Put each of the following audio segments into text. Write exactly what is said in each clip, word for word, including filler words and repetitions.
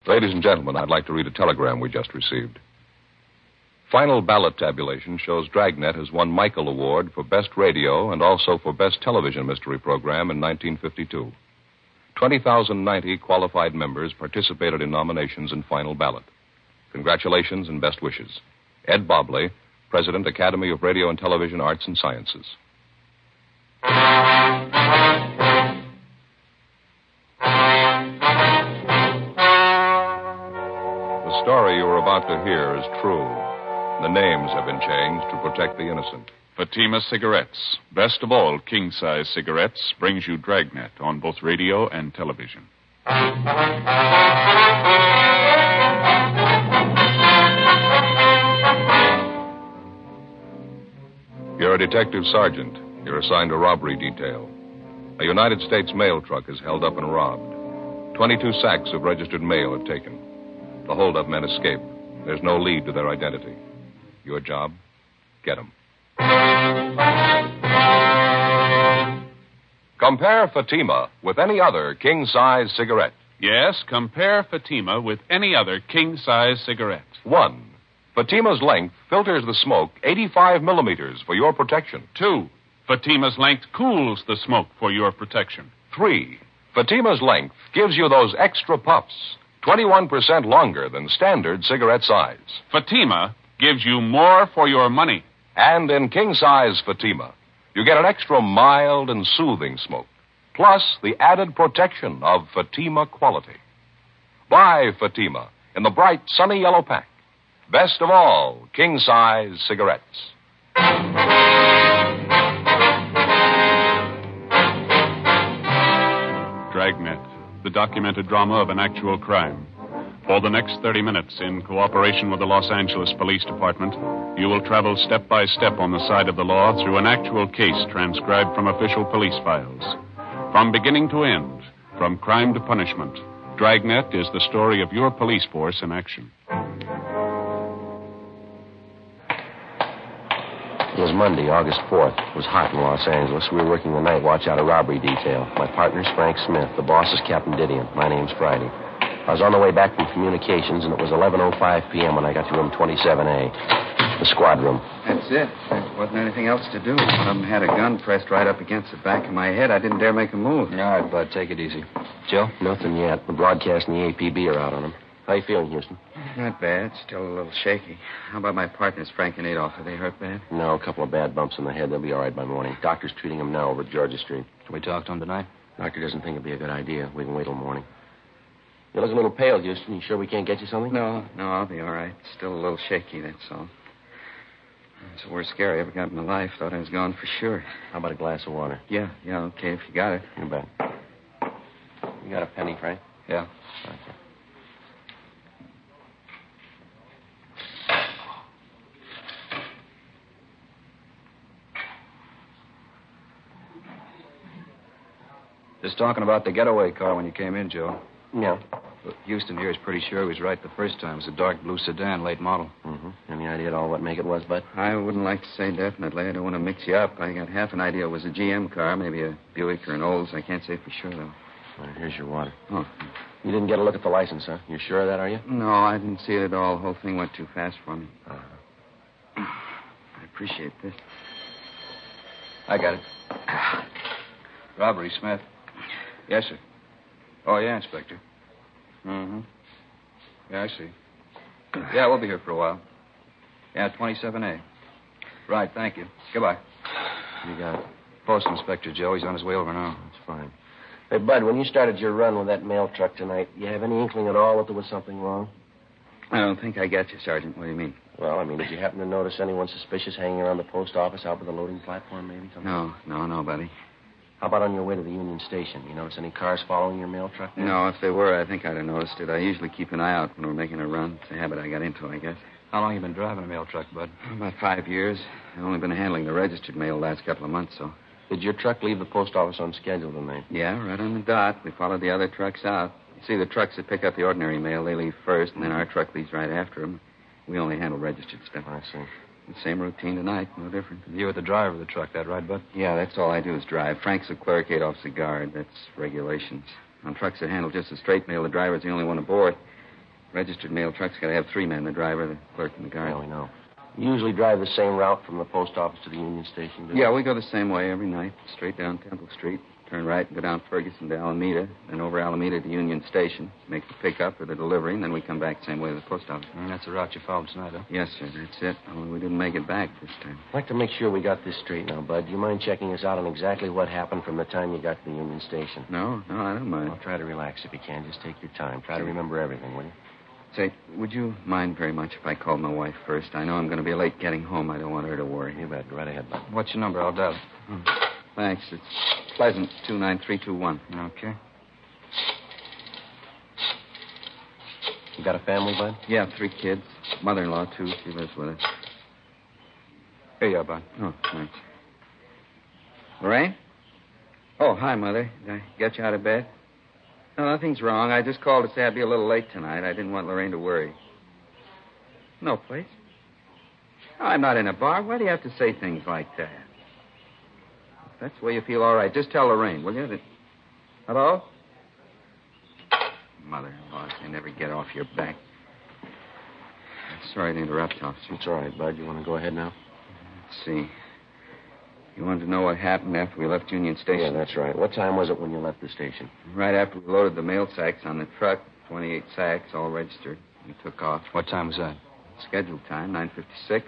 Ladies and gentlemen, I'd like to read a telegram we just received. Final ballot tabulation shows Dragnet has won Michael Award for Best Radio and also for Best Television Mystery Program in nineteen fifty-two. twenty thousand ninety qualified members participated in nominations in final ballot. Congratulations and best wishes. Ed Bobley, President, Academy of Radio and Television Arts and Sciences. The story you are about to hear is true. The names have been changed to protect the innocent. Fatima Cigarettes, best of all king-size cigarettes, brings you Dragnet on both radio and television. You're a detective sergeant. You're assigned a robbery detail. A United States mail truck is held up and robbed. Twenty-two sacks of registered mail are taken. The holdup men escape. There's no lead to their identity. Your job? Get them. Compare Fatima with any other king-size cigarette. Yes, compare Fatima with any other king-size cigarette. One, Fatima's length filters the smoke eighty-five millimeters for your protection. Two, Fatima's length cools the smoke for your protection. Three, Fatima's length gives you those extra puffs, twenty-one percent longer than standard cigarette size. Fatima gives you more for your money. And in king-size Fatima, you get an extra mild and soothing smoke, plus the added protection of Fatima quality. Buy Fatima in the bright, sunny yellow pack. Best of all, king-size cigarettes. Dragnet, the documented drama of an actual crime. For the next thirty minutes, in cooperation with the Los Angeles Police Department, you will travel step by step on the side of the law through an actual case transcribed from official police files. From beginning to end, from crime to punishment, Dragnet is the story of your police force in action. It was Monday, August fourth. It was hot in Los Angeles. We were working the night watch out of robbery detail. My partner's Frank Smith. The boss is Captain Didion. My name's Friday. I was on the way back from communications, and it was eleven oh five p.m. when I got to room twenty-seven A, the squad room. That's it. There wasn't anything else to do. One of them had a gun pressed right up against the back of my head. I didn't dare make a move. All right, Bud, take it easy. Joe? Nothing yet. The broadcast and the A P B are out on him. How you feeling, Houston? Not bad. Still a little shaky. How about my partners, Frank and Adolph? Are they hurt bad? No, a couple of bad bumps in the head. They'll be all right by morning. Doctor's treating them now over at Georgia Street. Can we talk to him tonight? Doctor doesn't think it'd be a good idea. We can wait till morning. You look a little pale, Houston. You sure we can't get you something? No, no, I'll be all right. Still a little shaky, that's all. It's the worst scare I ever got in my life. Thought I was gone for sure. How about a glass of water? Yeah, yeah, okay, if you got it. You bet. You got a penny, Frank? Yeah. Thank you. Just talking about the getaway car when you came in, Joe. Yeah. Well, Houston here is pretty sure he was right the first time. It was a dark blue sedan, late model. Mm-hmm. Any idea at all what make it was, Bud? I wouldn't like to say definitely. I don't want to mix you up. I got half an idea it was a G M car, maybe a Buick or an Olds. I can't say for sure, though. All right, here's your water. Oh. You didn't get a look at the license, huh? You sure of that, are you? No, I didn't see it at all. The whole thing went too fast for me. Uh-huh. I appreciate this. I got it. Robbery, Smith. Yes, sir. Oh, yeah, Inspector. Mm-hmm. Yeah, I see. Yeah, we'll be here for a while. Yeah, twenty-seven A. Right, thank you. Goodbye. You got it. Post Inspector Joe. He's on his way over now. That's fine. Hey, Bud, when you started your run with that mail truck tonight, you have any inkling at all that there was something wrong? I don't think I got you, Sergeant. What do you mean? Well, I mean, did you happen to notice anyone suspicious hanging around the post office out by the loading platform, maybe? Something? No, no, no, buddy. How about on your way to the Union Station? You notice any cars following your mail truck there? No, if they were, I think I'd have noticed it. I usually keep an eye out when we're making a run. It's a habit I got into, I guess. How long you been driving a mail truck, Bud? About five years. I've only been handling the registered mail the last couple of months, so. Did your truck leave the post office on schedule tonight? Yeah, right on the dot. We followed the other trucks out. You see, the trucks that pick up the ordinary mail, they leave first, and then our truck leaves right after them. We only handle registered stuff. I see. The same routine tonight, no different. You were the driver of the truck, that right, Bud? Yeah, that's all I do is drive. Frank's a clerk, Adolph's a guard. That's regulations. On trucks that handle just the straight mail, the driver's the only one aboard. Registered mail truck's got to have three men, the driver, the clerk, and the guard. Yeah, we know. You usually drive the same route from the post office to the Union Station, do you? Yeah, we go the same way every night, straight down Temple Street. Turn right and go down Ferguson to Alameda, then over Alameda to Union Station. Make the pickup or the delivery, and then we come back the same way to the post office. And that's the route you followed tonight, huh? Yes, sir, that's it. Only we didn't make it back this time. I'd like to make sure we got this straight now, Bud. Do you mind checking us out on exactly what happened from the time you got to the Union Station? No, no, I don't mind. Well, try to relax if you can. Just take your time. Try to remember everything, will you? Say, would you mind very much if I called my wife first? I know I'm going to be late getting home. I don't want her to worry. You bet. Go right ahead, Bud. What's your number? I'll dial it. Hmm. Thanks. It's Pleasant, two nine three two one. Okay. You got a family, Bud? Yeah, three kids. Mother-in-law, too. She lives with us. Here you are, Bud. Oh, thanks. Lorraine? Oh, hi, Mother. Did I get you out of bed? No, nothing's wrong. I just called to say I'd be a little late tonight. I didn't want Lorraine to worry. No place? Oh, I'm not in a bar. Why do you have to say things like that? If that's the way you feel, all right. Just tell Lorraine, will you? That... Hello? Mother-in-law, I never get off your back. Sorry to interrupt, officer. It's all right, Bud. You want to go ahead now? Let's see. You wanted to know what happened after we left Union Station? Yeah, that's right. What time was it when you left the station? Right after we loaded the mail sacks on the truck, twenty-eight sacks, all registered. We took off. What time was that? Scheduled time, nine fifty-six.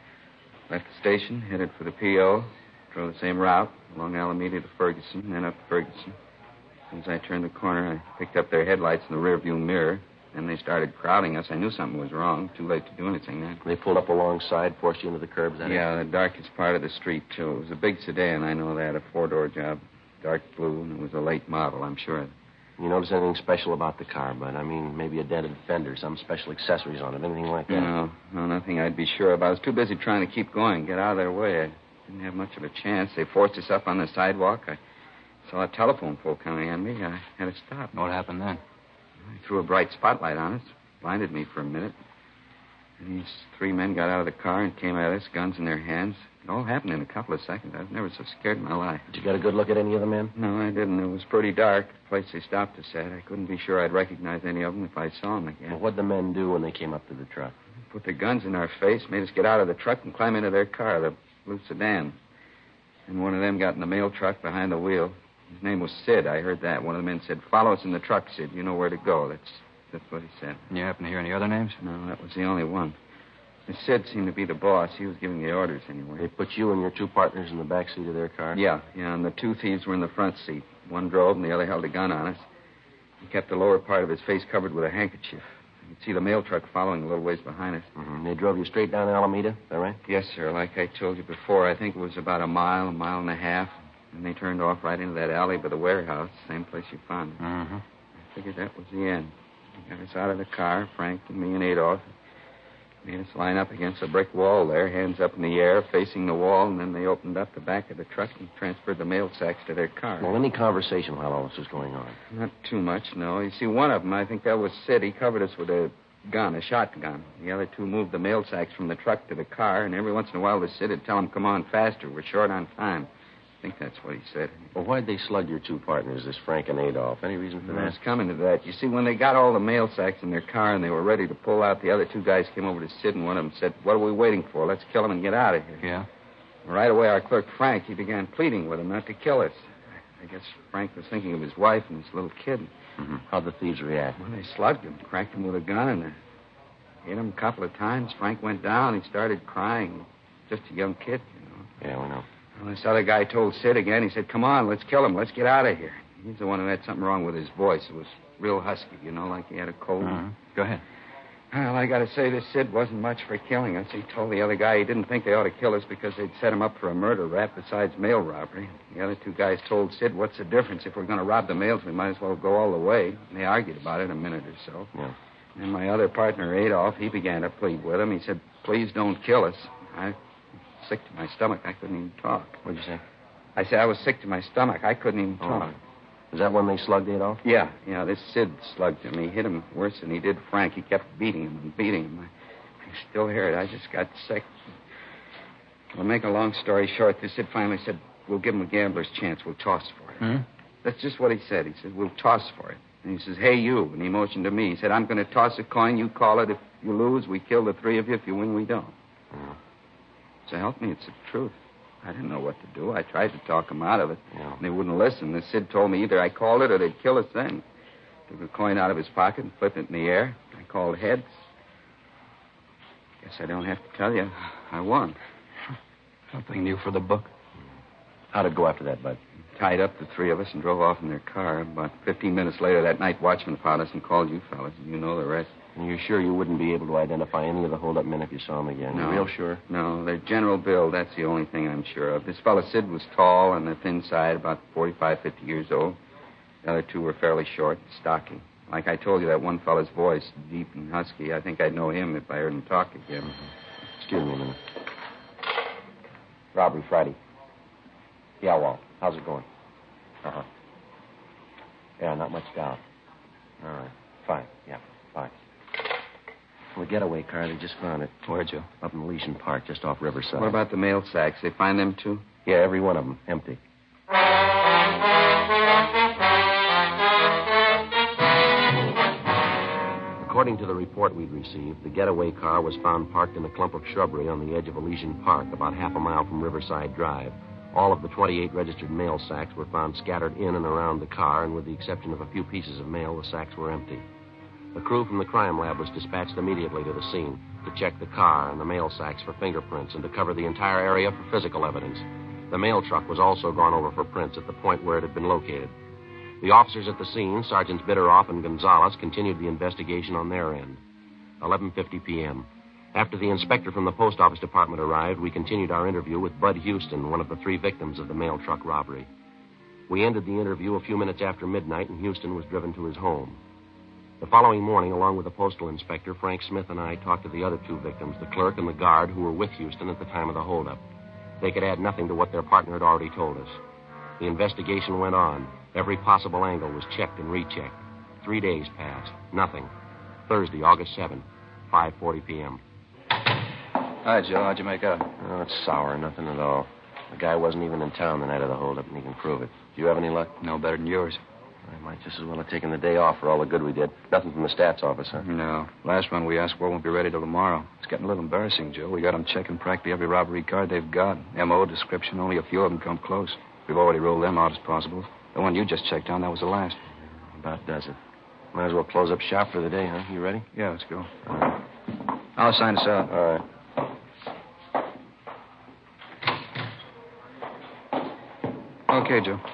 Left the station, headed for the P O. Drove the same route, along Alameda to Ferguson, then up Ferguson. As soon as I turned the corner, I picked up their headlights in the rearview mirror. Then they started crowding us. I knew something was wrong. Too late to do anything then. They pulled up alongside, forced you into the curb, is that Yeah, it? the darkest part of the street, too. It was a big sedan, I know that, a four-door job. Dark blue, and it was a late model, I'm sure. You notice anything special about the car, Bud? I mean, maybe a dented fender, some special accessories on it, anything like that? No, no, nothing I'd be sure of. I was too busy trying to keep going, get out of their way. I didn't have much of a chance. They forced us up on the sidewalk. I saw a telephone pole coming on me. I had to stop. What happened then? I threw a bright spotlight on us, blinded me for a minute. And these three men got out of the car and came at us, guns in their hands. It all happened in a couple of seconds. I was never so scared in my life. Did you get a good look at any of the men? No, I didn't. It was pretty dark. The place they stopped us at. I couldn't be sure I'd recognize any of them if I saw them again. Well, what'd the men do when they came up to the truck? Put their guns in our face, made us get out of the truck and climb into their car, the blue sedan. And one of them got in the mail truck behind the wheel. His name was Sid. I heard that. One of the men said, "Follow us in the truck, Sid. You know where to go." That's that's what he said. You happen to hear any other names? No, that was the only one. And Sid seemed to be the boss. He was giving the orders anyway. They put you and your two partners in the back seat of their car? Yeah, yeah, and the two thieves were in the front seat. One drove and the other held a gun on us. He kept the lower part of his face covered with a handkerchief. You could see the mail truck following a little ways behind us. Mm-hmm. They drove you straight down Alameda, is that right? Yes, sir. Like I told you before, I think it was about a mile, a mile and a half. And they turned off right into that alley by the warehouse, same place you found it. Mm-hmm. I figured that was the end. They got us out of the car, Frank and me and Adolph. Made us line up against a brick wall there, hands up in the air, facing the wall, and then they opened up the back of the truck and transferred the mail sacks to their car. Well, any conversation while all this was going on? Not too much, no. You see, one of them, I think that was Sid. He covered us with a gun, a shotgun. The other two moved the mail sacks from the truck to the car, and every once in a while the Sid would tell them, "Come on faster, we're short on time." I think that's what he said. Well, why'd they slug your two partners, this Frank and Adolph? Any reason for I that? was coming to that. You see, when they got all the mail sacks in their car and they were ready to pull out, the other two guys came over to Sid, and one of them said, "What are we waiting for? Let's kill him and get out of here." Yeah? Right away, our clerk, Frank, he began pleading with them not to kill us. I guess Frank was thinking of his wife and his little kid. Mm-hmm. How'd the thieves react? Well, they slugged him, cracked him with a gun, and they hit him a couple of times. Frank went down. He started crying. Just a young kid, you know. Yeah, we know. Well, this other guy told Sid again. He said, "Come on, let's kill him. Let's get out of here." He's the one who had something wrong with his voice. It was real husky, you know, like he had a cold. Uh-huh. Go ahead. Well, I got to say, this Sid wasn't much for killing us. He told the other guy he didn't think they ought to kill us because they'd set him up for a murder rap besides mail robbery. The other two guys told Sid, "What's the difference? If we're going to rob the mails, we might as well go all the way." And they argued about it a minute or so. Yeah. And my other partner, Adolph, he began to plead with him. He said, "Please don't kill us." I was sick to my stomach. I couldn't even talk. What'd you say? I said I was sick to my stomach. I couldn't even Oh, talk. Is that when they slugged Adolph? Yeah, yeah, this Sid slugged him. He hit him worse than he did Frank. He kept beating him and beating him. I, I still hear it. I just got sick. Well, make a long story short, this Sid finally said, "We'll give him a gambler's chance. We'll toss for it." Hmm? That's just what he said. He said, "We'll toss for it." And he says, hey, you. And he motioned to me. He said, I'm going to toss a coin. You call it. If you lose, we kill the three of you. If you win, we don't. Yeah. So help me, it's the truth. I didn't know what to do. I tried to talk them out of it. Yeah. And they wouldn't listen. The Sid told me either I called it or they'd kill us then. Took a coin out of his pocket and flipped it in the air. I called heads. Guess I don't have to tell you. I won. Something new for the book. How'd it go after that, Bud? Tied up the three of us and drove off in their car. About fifteen minutes later, that night watchman found us and called you fellas. You know the rest. And you're sure you wouldn't be able to identify any of the hold-up men if you saw them again? No. You're real sure? No, their general build, that's the only thing I'm sure of. This fellow Sid was tall on the thin side, about forty-five, fifty years old. The other two were fairly short and stocky. Like I told you, that one fellow's voice, deep and husky, I think I'd know him if I heard him talk again. Excuse me a minute. Robbery Friday. Yeah, Walt. How's it going? Uh-huh. Yeah, not much doubt. All right. Fine. Yeah, fine. The getaway car, they just found it. Where, Joe? Up in Elysian Park, just off Riverside. What about the mail sacks? They find them, too? Yeah, every one of them. Empty. According to the report we'd received, the getaway car was found parked in a clump of shrubbery on the edge of Elysian Park, about half a mile from Riverside Drive. All of the twenty-eight registered mail sacks were found scattered in and around the car, and with the exception of a few pieces of mail, the sacks were empty. The crew from the crime lab was dispatched immediately to the scene to check the car and the mail sacks for fingerprints and to cover the entire area for physical evidence. The mail truck was also gone over for prints at the point where it had been located. The officers at the scene, Sergeants Bitteroff and Gonzalez, continued the investigation on their end. eleven fifty p.m. After the inspector from the post office department arrived, we continued our interview with Bud Houston, one of the three victims of the mail truck robbery. We ended the interview a few minutes after midnight, and Houston was driven to his home. The following morning, along with the postal inspector, Frank Smith and I talked to the other two victims, the clerk and the guard, who were with Houston at the time of the holdup. They could add nothing to what their partner had already told us. The investigation went on. Every possible angle was checked and rechecked. Three days passed. Nothing. Thursday, August seventh, five forty p.m. Hi, Joe. How'd you make out? Oh, it's sour. Nothing at all. The guy wasn't even in town the night of the holdup, and he can prove it. Do you have any luck? No better than yours. I might just as well have taken the day off for all the good we did. Nothing from the stats office, huh? No. Last one we asked for won't be ready till tomorrow. It's getting a little embarrassing, Joe. We got them checking practically every robbery card they've got. M O, description, only a few of them come close. We've already ruled them out as possible. The one you just checked on, that was the last. About does it. Might as well close up shop for the day, huh? You ready? Yeah, let's go. All right. I'll sign us out. All right. Okay, Joe.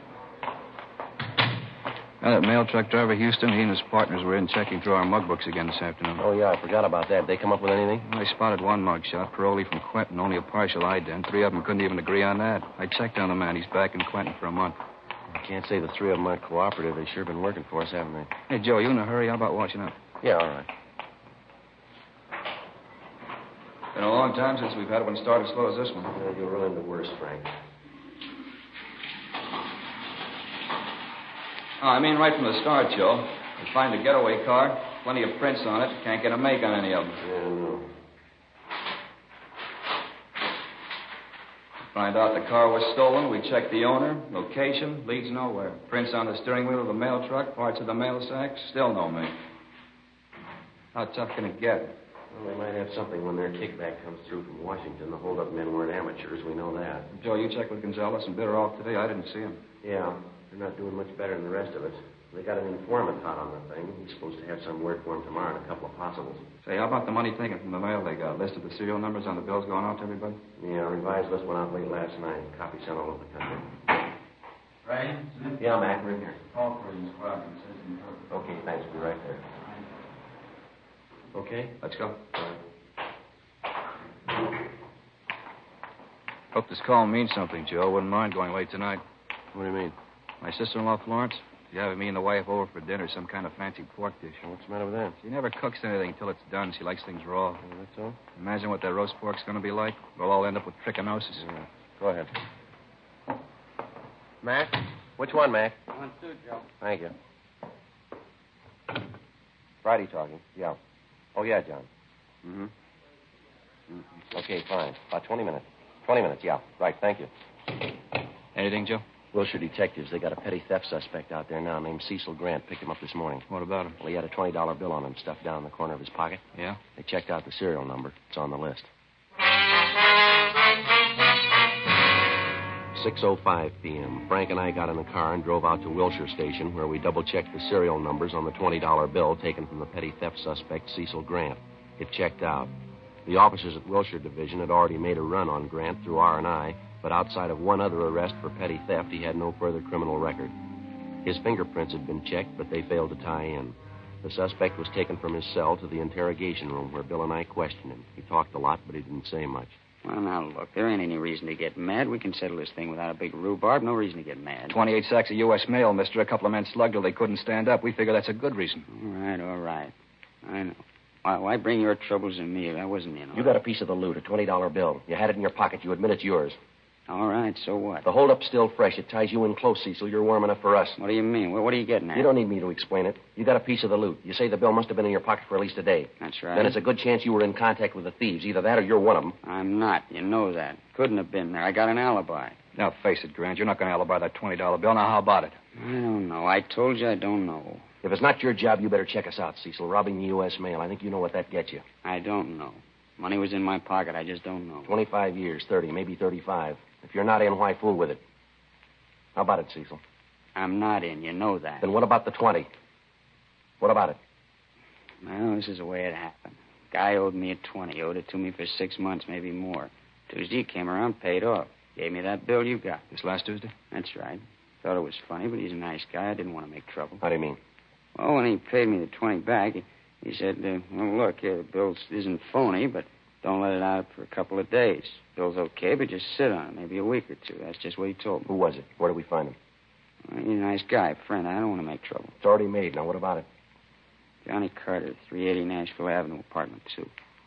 Now, that mail truck driver, Houston, he and his partners were in checking through our mug books again this afternoon. Oh, yeah, I forgot about that. Did they come up with anything? Well, I spotted one mug shot, parolee from Quentin, only a partial ident. Three of them couldn't even agree on that. I checked on the man. He's back in Quentin for a month. I can't say the three of them aren't cooperative. They've sure been working for us, haven't they? Hey, Joe, you in a hurry? How about watching up? Yeah, all right. Been a long time since we've had one start as slow as this one. Yeah, you'll run into worse, Frank. Oh, I mean right from the start, Joe. We find a getaway car, plenty of prints on it. Can't get a make on any of them. Yeah, no. Find out the car was stolen. We check the owner, location, leads nowhere. Prints on the steering wheel of the mail truck, parts of the mail sack, still no make. How tough can it get? Well, they might have something when their kickback comes through from Washington. The hold-up men weren't amateurs. We know that. Joe, you checked with Gonzalez and Bitteroff today. I didn't see him. Yeah, they're not doing much better than the rest of us. They got an informant hot on the thing. He's supposed to have some word for him tomorrow and a couple of possibles. Say, how about the money taken from the mail they got? List of the serial numbers on the bills going out to everybody? Yeah, revised list went out late last night. Copies sent all over the country. Right? Yeah, Mac, we're in here. Call for you, Squadron. Says in the Okay, thanks. We'll be right there. Okay? Let's go. All right. Hope this call means something, Joe. Wouldn't mind going late tonight. What do you mean? My sister-in-law, Florence, she's having me and the wife over for dinner, some kind of fancy pork dish. What's the matter with that? She never cooks anything until it's done. She likes things raw. Oh, that's all? Imagine what that roast pork's going to be like. We'll all end up with trichinosis. Yeah. Go ahead. Mac? Which one, Mac? One, two, Joe. Thank you. Friday talking. Yeah. Oh, yeah, John. Mm-hmm. mm-hmm. Okay, fine. About twenty minutes. twenty minutes, yeah. Right, thank you. Anything, Joe? Wilshire detectives, they got a petty theft suspect out there now named Cecil Grant. Picked him up this morning. What about him? Well, he had a twenty dollar bill on him stuffed down in the corner of his pocket. Yeah? They checked out the serial number. It's on the list. six oh five p.m. Frank and I got in the car and drove out to Wilshire Station, where we double-checked the serial numbers on the twenty dollar bill taken from the petty theft suspect, Cecil Grant. It checked out. The officers at Wilshire Division had already made a run on Grant through R and I, but outside of one other arrest for petty theft, he had no further criminal record. His fingerprints had been checked, but they failed to tie in. The suspect was taken from his cell to the interrogation room where Bill and I questioned him. He talked a lot, but he didn't say much. Well, now, look, there ain't any reason to get mad. We can settle this thing without a big rhubarb. No reason to get mad. twenty-eight sacks of U S mail, mister. A couple of men slugged till they couldn't stand up. We figure that's a good reason. All right, all right. I know. Why, why bring your troubles to me? I wasn't in on You got a piece of the loot, a twenty dollar bill. You had it in your pocket. You admit it's yours. All right, so what? The holdup's still fresh. It ties you in close, Cecil. You're warm enough for us. What do you mean? What, what are you getting at? You don't need me to explain it. You got a piece of the loot. You say the bill must have been in your pocket for at least a day. That's right. Then it's a good chance you were in contact with the thieves. Either that or you're one of them. I'm not. You know that. Couldn't have been there. I got an alibi. Now, face it, Grant. You're not going to alibi that twenty dollar bill. Now, how about it? I don't know. I told you I don't know. If it's not your job, you better check us out, Cecil. Robbing the U S mail. I think you know what that gets you. I don't know. Money was in my pocket. I just don't know. twenty-five years, thirty, maybe thirty-five. If you're not in, why fool with it? How about it, Cecil? I'm not in. You know that. Then what about the twenty? What about it? Well, this is the way it happened. Guy owed me a twenty. Owed it to me for six months, maybe more. Tuesday he came around, paid off. Gave me that bill you got. This last Tuesday? That's right. Thought it was funny, but he's a nice guy. I didn't want to make trouble. How do you mean? Well, when he paid me the twenty back, he, he said, uh, well, look, uh, the bill isn't phony, but don't let it out for a couple of days. Bill's okay, but just sit on it, maybe a week or two. That's just what he told me. Who was it? Where did we find him? Well, he's a nice guy, friend. I don't want to make trouble. It's already made. Now, what about it? Johnny Carter, three eighty Nashville Avenue, apartment two.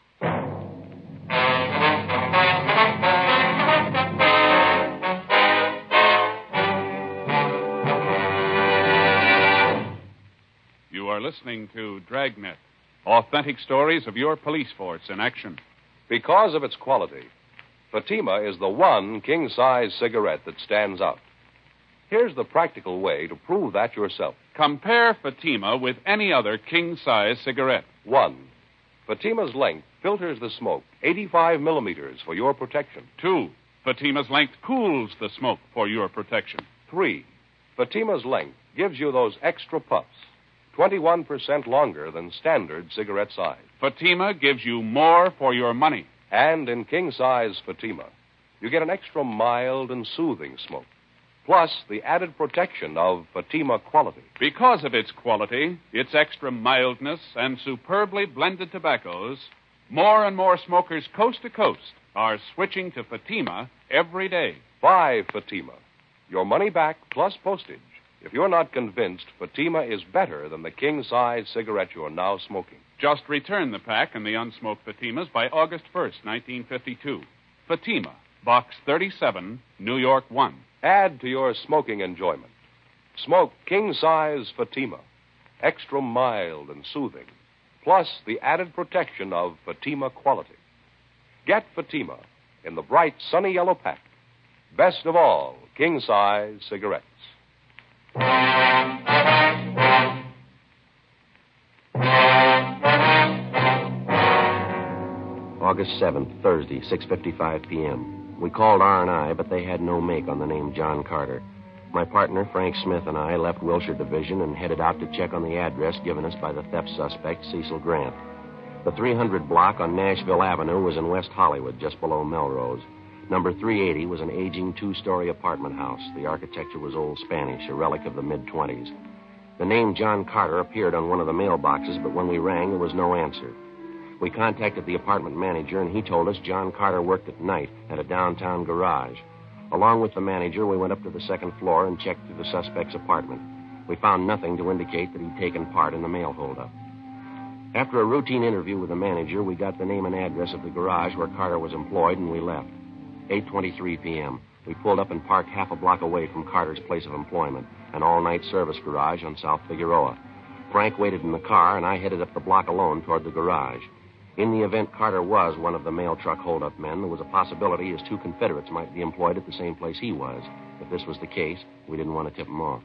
You are listening to Dragnet, authentic stories of your police force in action. Because of its quality, Fatima is the one king-size cigarette that stands out. Here's the practical way to prove that yourself. Compare Fatima with any other king-size cigarette. One, Fatima's length filters the smoke eighty-five millimeters for your protection. Two, Fatima's length cools the smoke for your protection. Three, Fatima's length gives you those extra puffs, twenty-one percent longer than standard cigarette size. Fatima gives you more for your money. And in king-size Fatima, you get an extra mild and soothing smoke, plus the added protection of Fatima quality. Because of its quality, its extra mildness, and superbly blended tobaccos, more and more smokers coast to coast are switching to Fatima every day. Buy Fatima. Your money back plus postage if you're not convinced Fatima is better than the king-size cigarette you're now smoking. Just return the pack and the unsmoked Fatimas by August first, nineteen fifty-two. Fatima, Box thirty-seven, New York one. Add to your smoking enjoyment. Smoke king-size Fatima, extra mild and soothing, plus the added protection of Fatima quality. Get Fatima in the bright sunny yellow pack. Best of all, king-size cigarettes. August seventh, Thursday, six fifty-five p.m. We called R and I, but they had no make on the name John Carter. My partner, Frank Smith, and I left Wilshire Division and headed out to check on the address given us by the theft suspect, Cecil Grant. The three hundred block on Nashville Avenue was in West Hollywood, just below Melrose. Number three eighty was an aging two-story apartment house. The architecture was old Spanish, a relic of the mid-twenties. The name John Carter appeared on one of the mailboxes, but when we rang, there was no answer. We contacted the apartment manager, and he told us John Carter worked at night at a downtown garage. Along with the manager, we went up to the second floor and checked through the suspect's apartment. We found nothing to indicate that he'd taken part in the mail holdup. After a routine interview with the manager, we got the name and address of the garage where Carter was employed, and we left. eight twenty-three p.m. We pulled up and parked half a block away from Carter's place of employment, an all-night service garage on South Figueroa. Frank waited in the car, and I headed up the block alone toward the garage. In the event Carter was one of the mail truck holdup men, there was a possibility his two Confederates might be employed at the same place he was. If this was the case, we didn't want to tip him off.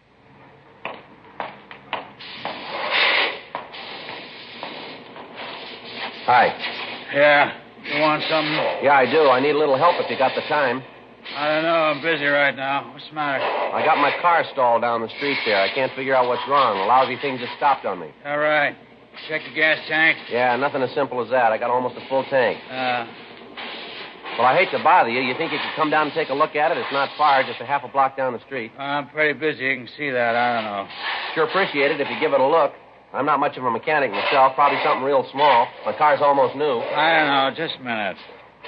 Hi. Yeah. You want something? Yeah, I do. I need a little help if you got the time. I don't know. I'm busy right now. What's the matter? I got my car stalled down the street there. I can't figure out what's wrong. A lousy thing just stopped on me. All right. Check the gas tank. Yeah, nothing as simple as that. I got almost a full tank. Uh, Well, I hate to bother you. You think you could come down and take a look at it? It's not far, just a half a block down the street. I'm pretty busy. You can see that. I don't know. Sure appreciate it if you give it a look. I'm not much of a mechanic myself. Probably something real small. My car's almost new. I don't know. Just a minute.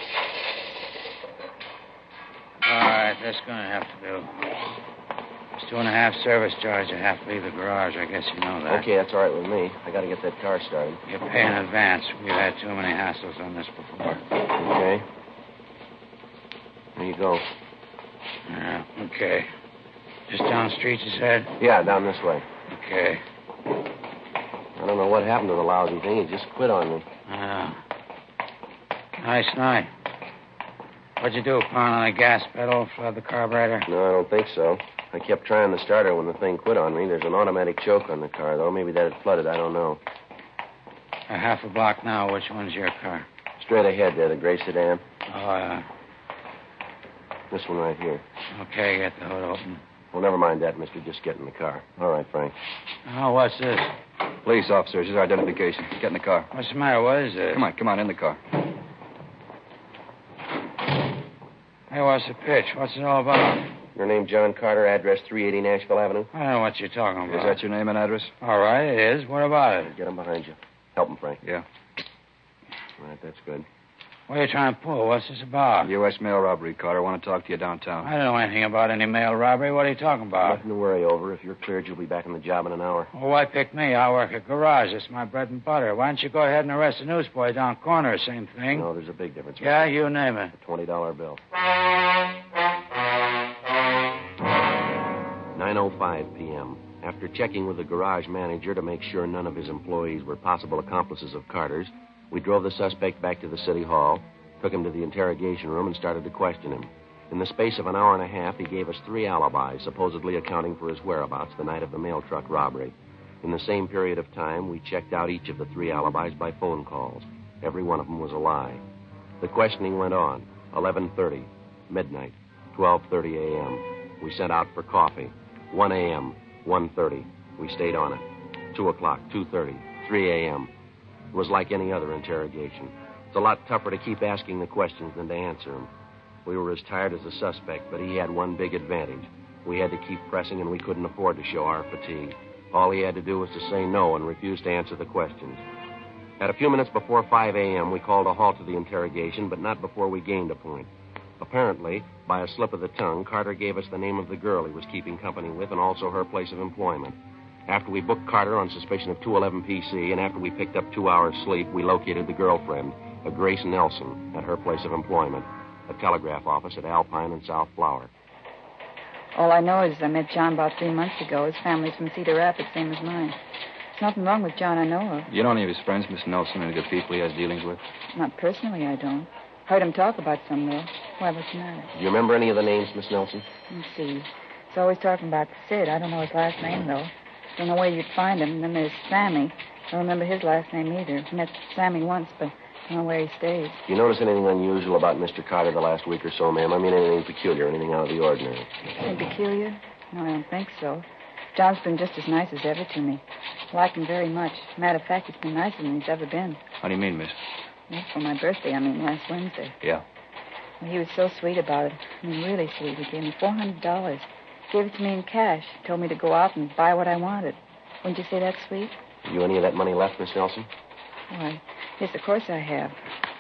All right. That's going to have to do. It's two and a half service charge. I have to leave the garage. I guess you know that. Okay, that's all right with me. I got to get that car started. You pay in advance. We've had too many hassles on this before. Okay. There you go. Yeah, okay. Just down the street, you said? Yeah, down this way. Okay. I don't know what happened to the lousy thing. It just quit on me. Uh, nice night. What'd you do, pound on the gas pedal, flood the carburetor? No, I don't think so. I kept trying the starter when the thing quit on me. There's an automatic choke on the car, though. Maybe that had flooded. I don't know. A half a block now. Which one's your car? Straight ahead there, the gray sedan. Oh, uh, This one right here. okay, get the hood open. Well, never mind that, mister. Just get in the car. All right, Frank. Oh, what's this? Police officers, his identification. Get in the car. What's the matter? What is this? Come on, come on, in the car. Hey, what's the pitch? What's it all about? Your name, John Carter, address three eighty Nashville Avenue? I don't know what you're talking about. Is that your name and address? All right, it is. What about it? Get him behind you. Help him, Frank. Yeah. All right, that's good. What are you trying to pull? What's this about? U S mail robbery, Carter. I want to talk to you downtown. I don't know anything about any mail robbery. What are you talking about? Nothing to worry over. If you're cleared, you'll be back on the job in an hour. Well, why pick me? I work at garage. It's my bread and butter. Why don't you go ahead and arrest the newsboy down corner? Same thing. No, there's a big difference. Yeah, mister. you name it. A twenty dollar bill. nine oh five p.m. After checking with the garage manager to make sure none of his employees were possible accomplices of Carter's, we drove the suspect back to the city hall, took him to the interrogation room, and started to question him. In the space of an hour and a half, he gave us three alibis, supposedly accounting for his whereabouts the night of the mail truck robbery. In the same period of time, we checked out each of the three alibis by phone calls. Every one of them was a lie. The questioning went on. eleven thirty, midnight, twelve thirty a.m. We sent out for coffee. one a.m., one thirty. We stayed on it. two o'clock, two thirty, three a.m. It was like any other interrogation. It's a lot tougher to keep asking the questions than to answer them. We were as tired as the suspect, but he had one big advantage. We had to keep pressing, and we couldn't afford to show our fatigue. All he had to do was to say no and refuse to answer the questions. At a few minutes before five a.m., we called a halt to the interrogation, but not before we gained a point. Apparently, by a slip of the tongue, Carter gave us the name of the girl he was keeping company with and also her place of employment. After we booked Carter on suspicion of two eleven P C, and after we picked up two hours' sleep, we located the girlfriend, a Grace Nelson, at her place of employment, a telegraph office at Alpine and South Flower. All I know is I met John about three months ago. His family's from Cedar Rapids, same as mine. There's nothing wrong with John I know of. You know any of his friends, Miss Nelson, any good people he has dealings with? Not personally, I don't. Heard him talk about some, though. Why, what's the matter? Do you remember any of the names, Miss Nelson? Let's see. He's always talking about Sid. I don't know his last name, though. Don't know where you'd find him. Then there's Sammy. Don't remember his last name either. Met Sammy once, but don't know where he stays. Do you notice anything unusual about Mister Carter the last week or so, ma'am? I mean, anything peculiar, anything out of the ordinary? Anything peculiar? No, I don't think so. John's been just as nice as ever to me. Like him very much. Matter of fact, he's been nicer than he's ever been. How do you mean, miss? Well, for my birthday, I mean, last Wednesday. Yeah. Well, he was so sweet about it. I mean, really sweet. He gave me four hundred dollars. Gave it to me in cash. Told me to go out and buy what I wanted. Wouldn't you say that's sweet? Have you any of that money left, Miss Nelson? Why, yes, of course I have.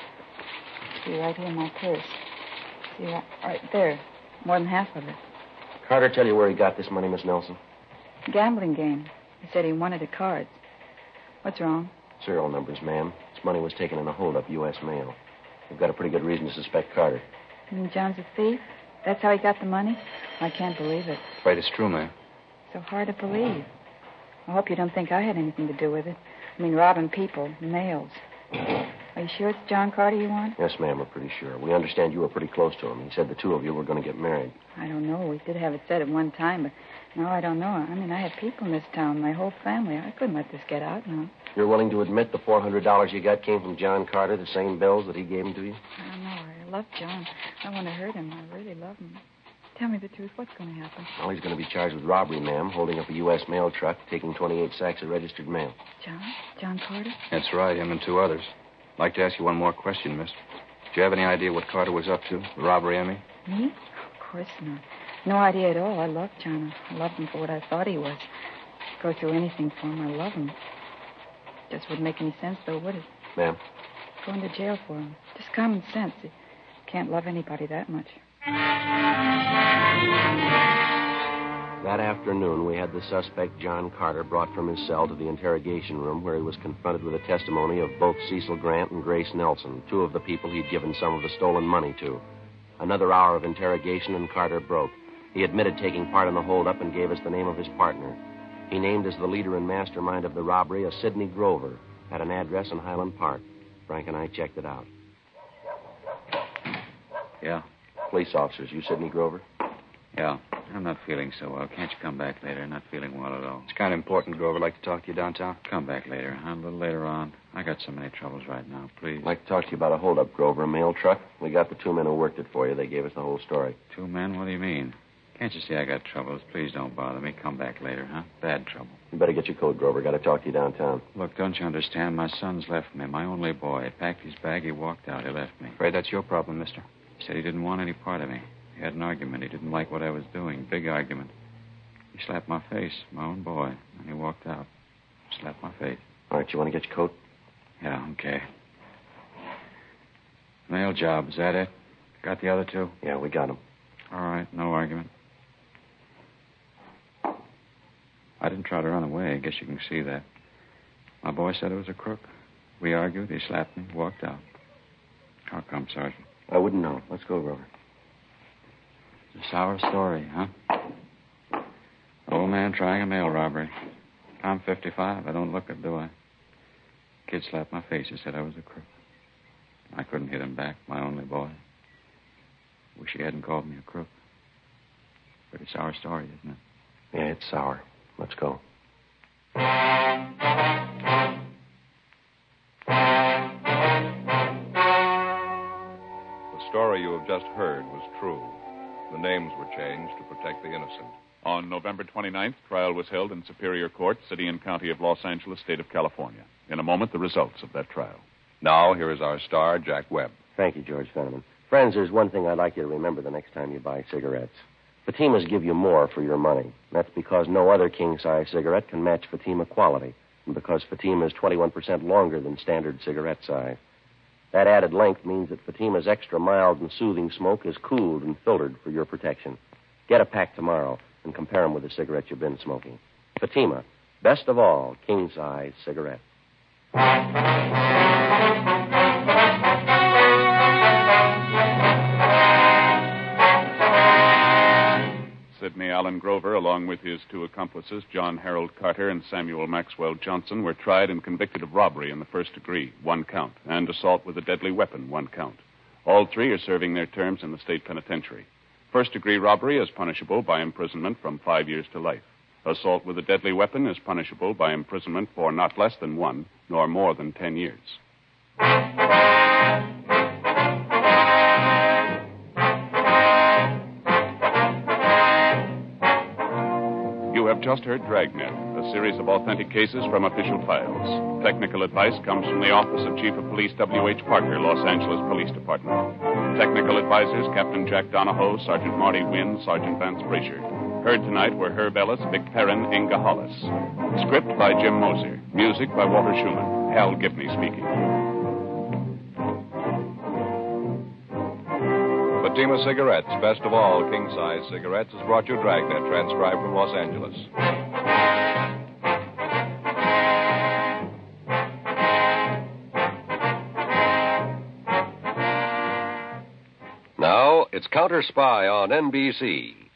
See, right here in my purse. See, right, right there. More than half of it. Carter tell you where he got this money, Miss Nelson? Gambling game. He said he wanted the cards. What's wrong? Serial numbers, ma'am. This money was taken in a holdup, U S mail. We've got a pretty good reason to suspect Carter. You mean John's a thief? That's how he got the money? I can't believe it. Afraid it's true, ma'am. So hard to believe. I hope you don't think I had anything to do with it. I mean, robbing people, mails. Are you sure it's John Carter you want? Yes, ma'am, we're pretty sure. We understand you were pretty close to him. He said the two of you were going to get married. I don't know. We did have it said at one time, but now I don't know. I mean, I have people in this town, my whole family. I couldn't let this get out, no. You're willing to admit the four hundred dollars you got came from John Carter, the same bills that he gave him to you? I don't know. I love John. I want to hurt him. I really love him. Tell me the truth. What's going to happen? Well, he's going to be charged with robbery, ma'am, holding up a U S mail truck, taking twenty-eight sacks of registered mail. John? John Carter? That's right, him and two others. I'd like to ask you one more question, miss. Do you have any idea what Carter was up to? The robbery, Emmy? Me? Of course not. No idea at all. I love John. I loved him for what I thought he was. Go through anything for him. I love him. Just wouldn't make any sense, though, would it? Ma'am? Going to jail for him. Just common sense. You can't love anybody that much. That afternoon, we had the suspect, John Carter, brought from his cell to the interrogation room where he was confronted with the testimony of both Cecil Grant and Grace Nelson, two of the people he'd given some of the stolen money to. Another hour of interrogation, and Carter broke. He admitted taking part in the holdup and gave us the name of his partner. He named as the leader and mastermind of the robbery a Sidney Grover, at an address in Highland Park. Frank and I checked it out. Yeah? Police officers, you Sidney Grover? Yeah. I'm not feeling so well. Can't you come back later? Not feeling well at all. It's kind of important, Grover. I'd like to talk to you downtown. Come back later, huh? A little later on. I got so many troubles right now. Please. I'd like to talk to you about a holdup, Grover, a mail truck. We got the two men who worked it for you. They gave us the whole story. Two men? What do you mean? Can't you see I got troubles? Please don't bother me. Come back later, huh? Bad trouble. You better get your coat, Grover. Got to talk to you downtown. Look, don't you understand? My son's left me. My only boy. He packed his bag. He walked out. He left me. Afraid that's your problem, mister. He said he didn't want any part of me. He had an argument. He didn't like what I was doing. Big argument. He slapped my face, my own boy, and he walked out. Slapped my face. All right, you want to get your coat? Yeah, okay. Mail job, is that it? Got the other two? Yeah, we got them. All right, no argument. I didn't try to run away. I guess you can see that. My boy said it was a crook. We argued. He slapped me, walked out. How come, Sergeant? I wouldn't know. Let's go, Grover. It's a sour story, huh? Old man trying a mail robbery. I'm fifty-five. I don't look it, do I? Kid slapped my face. He said I was a crook. I couldn't hit him back, my only boy. Wish he hadn't called me a crook. Pretty sour story, isn't it? Yeah, it's sour. Let's go. The story you have just heard was true. The names were changed to protect the innocent. On November twenty-ninth, trial was held in Superior Court, City and County of Los Angeles, State of California. In a moment, the results of that trial. Now, here is our star, Jack Webb. Thank you, George Fenneman. Friends, there's one thing I'd like you to remember the next time you buy cigarettes. Fatimas give you more for your money. That's because no other king-size cigarette can match Fatima quality, and because Fatima is twenty-one percent longer than standard cigarette size. That added length means that Fatima's extra mild and soothing smoke is cooled and filtered for your protection. Get a pack tomorrow and compare them with the cigarette you've been smoking. Fatima, best of all, king-size cigarette. Sidney Allen Grover, along with his two accomplices, John Harold Carter and Samuel Maxwell Johnson, were tried and convicted of robbery in the first degree, one count, and assault with a deadly weapon, one count. All three are serving their terms in the state penitentiary. First-degree robbery is punishable by imprisonment from five years to life. Assault with a deadly weapon is punishable by imprisonment for not less than one, nor more than ten years. You have just heard Dragnet, a series of authentic cases from official files. Technical advice comes from the Office of Chief of Police W H. Parker, Los Angeles Police Department. Technical advisors Captain Jack Donahoe, Sergeant Marty Wynn, Sergeant Vance Brasher. Heard tonight were Herb Ellis, Vic Perrin, Inga Hollis. Script by Jim Moser. Music by Walter Schumann. Hal Gibney speaking. Fatima Cigarettes, best of all king-size cigarettes, has brought you Dragnet, transcribed from Los Angeles. Now, it's Counter Spy on N B C.